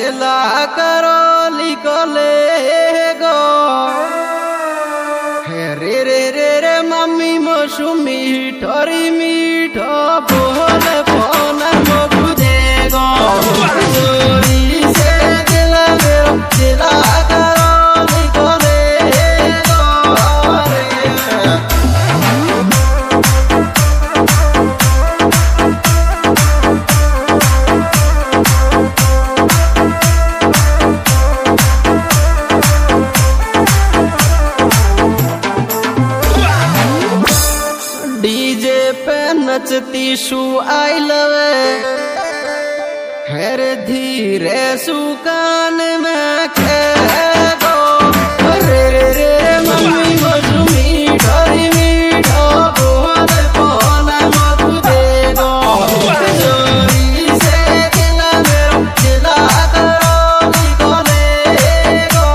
जेला करो लिखले गो रे रे रे रे मम्मी मोशु मीठोरी मीठो बोले फोन मोकु देगो चोरी से दिल मेरो जेला करो लिखले गो डीजे पे नचती शू आई लवे हेर धीरे सुकान में खेगो रे रे रे मम्मी मोशु मीठोरी मीठो बोले फोन मोकु देगो चोरी से दिल मेरो जेला करो लिखले गो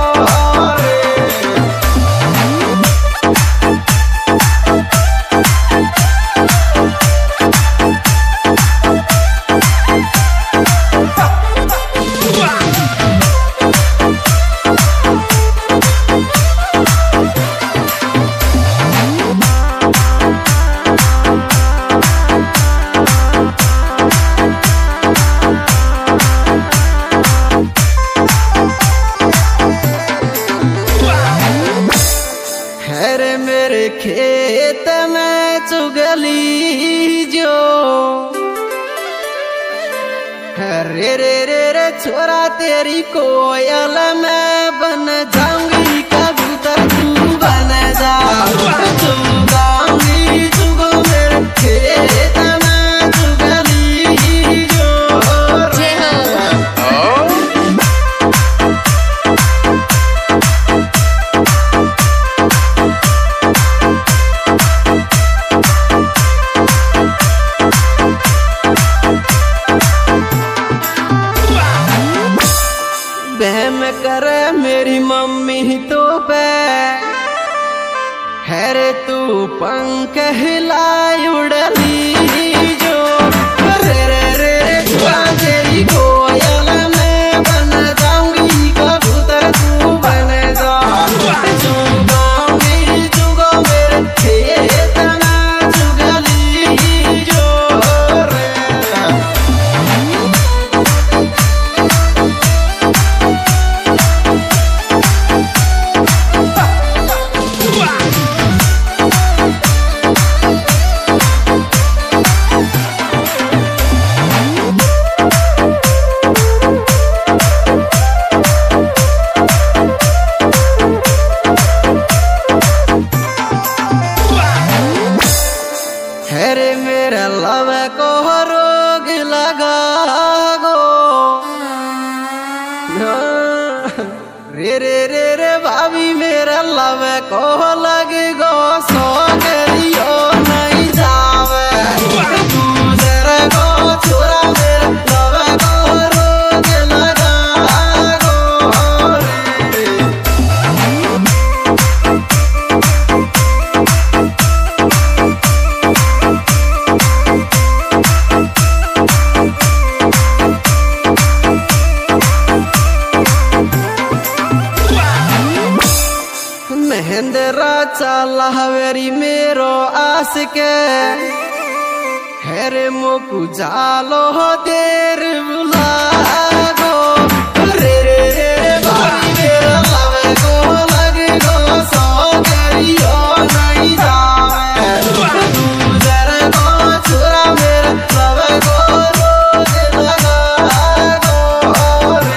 हेरे मेरे खेत में चुगली जो रे रे रे रे छोरा तेरी कोयल मैं बन जाऊंगी कबूतर तू बन जा चुगाऊंगी चुगो मेरे खेत में चुगली जो बहम करे मेरी मम्मी तो पे हैरे तू पंख हिलाई उड़ली जो रे रे रे छोरा तेरी कोयल मैं बन जाऊंगी कबूतर तू बन जा चुगाऊंगी चुगो मेरे खेत में चुगली जो रे हेरे मेरा लव को रोग लगा गो रे रे रे रे भाभी मेरा लव को लग गो सो करियो नहीं जावे तू जरा को छोरा मेरा लव को रोग लगा गो रे महेंद्रा चाला हवेरी मेरो आस के हेरे मोकु जालो देर बुलागो रे रे रे भाभी मेरा लव को लग गो सो करियो नहीं जावे तू जरा को छोरा मेरा लव को रोग लगा गो रे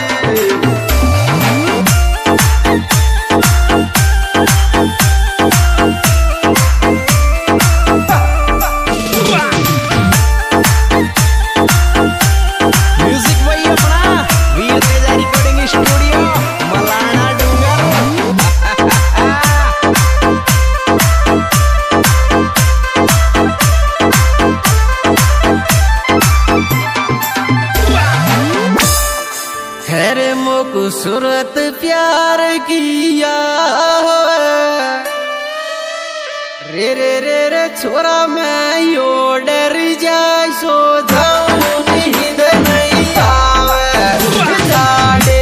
हेरे मोकु सूरत प्यार किया रे रे रे रे छोरा मैं यो डर जाए सो जाऊं नींद नहीं आवे जाड़े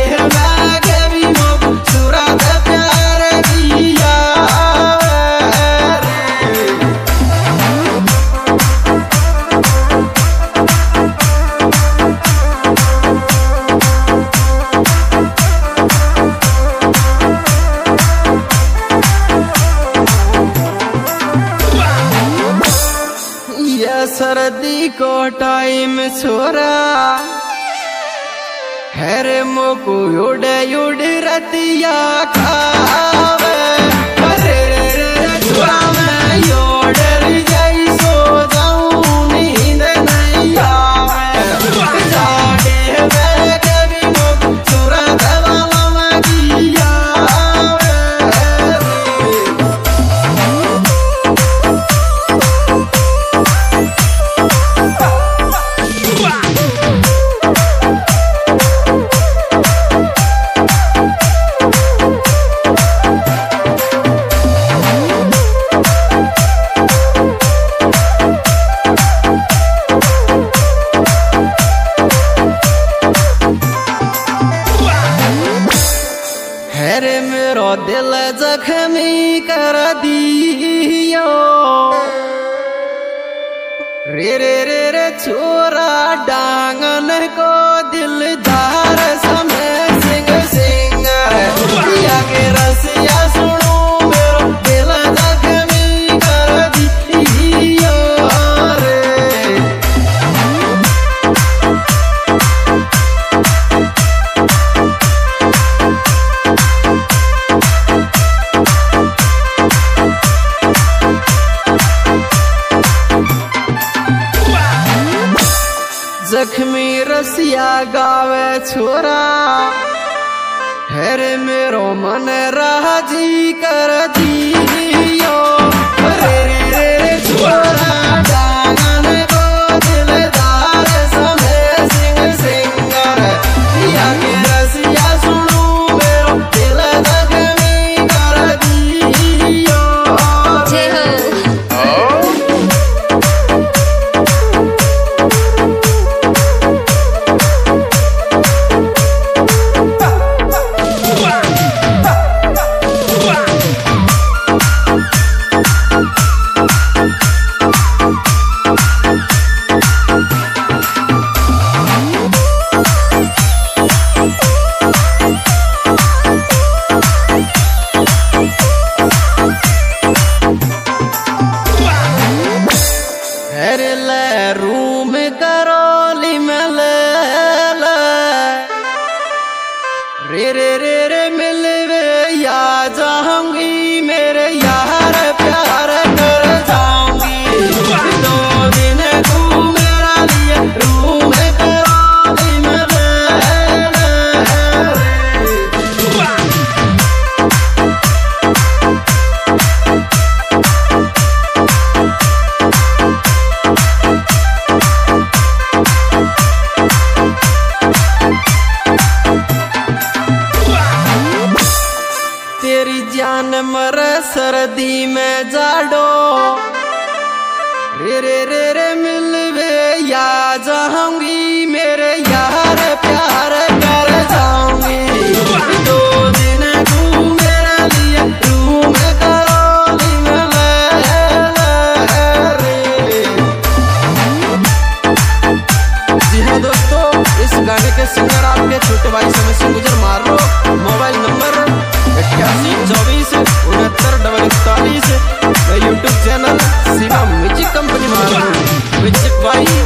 छोरा हेरे मोको उड़े उड़ रतिया खावे अरे रे छोरा मैं योडर जाई सो जाऊं नींद नहीं आवे जाड़े में कभी मोको छोरा दवा मांगिया हेरे मेरो दिल जख्मी कर दियो रे रे रे रे छोरा डांगन को दिलदार समय सिंग सिंग या के रसिया सुनो मेरो दिल जख्मी कर दियो रे जख्मी रसिया गावे छोरा हेरे मेरो मन राजी कर दियो रे रे रे रे छोरा डांगन को दिलदार समय सिंग सिंगर या के रसिया सुनो मेरो दिल जख्मी कर दियो जय हो रूम करोली में रे रे रे रे मिलवे या जाऊंगी मेरे यार प्यार कर जाऊंगी दो दिन तू मेरा लिए रूम करोली में तेरी जान मर सर्दी में जाडो रे रे रे रे मिलवे या जाऊंगी मेरे यार प्यार कर जाऊंगी दो दिन तू मेरा लिए रूम करोली में जी हाँ दोस्तों, इस गाने के सिंगर आपके छोटे भाई समय से गुजर मार लो। Mobile number 8824694141। YouTube channel Shiva music company music भाई